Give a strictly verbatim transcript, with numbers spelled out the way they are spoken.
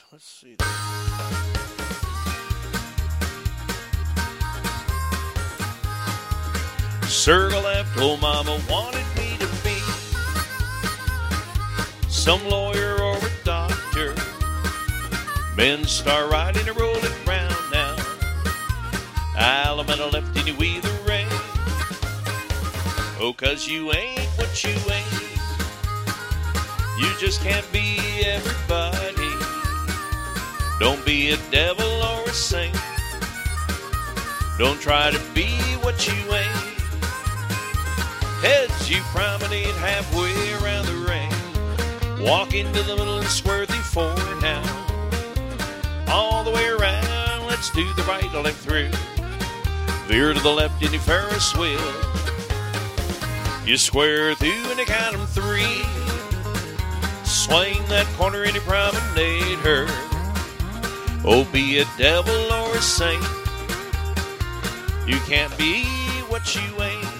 Let's see. Circle left, old mama wanted me to be some lawyer or a doctor. Men start riding and roll it round now. Alameda left and you either way. Oh, 'cause you ain't what you ain't. You just can't be everybody. Don't be a devil or a saint. Don't try to be what you ain't. Heads you promenade halfway around the ring. Walk into the middle and square the four now. All the way around, let's do the right or left through. Veer to the left in your Ferris wheel. You square through and you count them three. Swing that corner and you promenade her. Oh, be a devil or a saint. You can't be what you ain't.